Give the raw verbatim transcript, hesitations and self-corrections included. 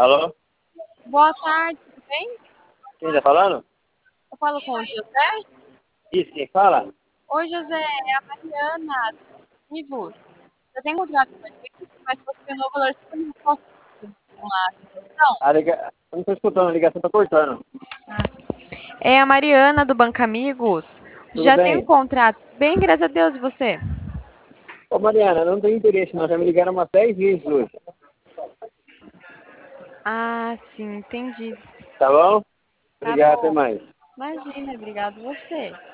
Alô? Boa tarde, tudo bem? Quem tá falando? Eu falo com o José. Isso, quem fala? Oi, José, é a Mariana, Ivo. Eu tenho contrato com a gente, mas você não valor disponível. Posso uma questão? A liga... Eu não tô escutando, a ligação tá cortando. É a Mariana do Banco Amigos. Tudo Já tem um bem? contrato. Bem, graças a Deus, e você? Ô, Mariana, não tenho interesse, não. Já me ligaram umas dez vezes hoje. Ah, sim, entendi. Tá bom? Tá Obrigado, até bom. mais. Imagina, obrigado você.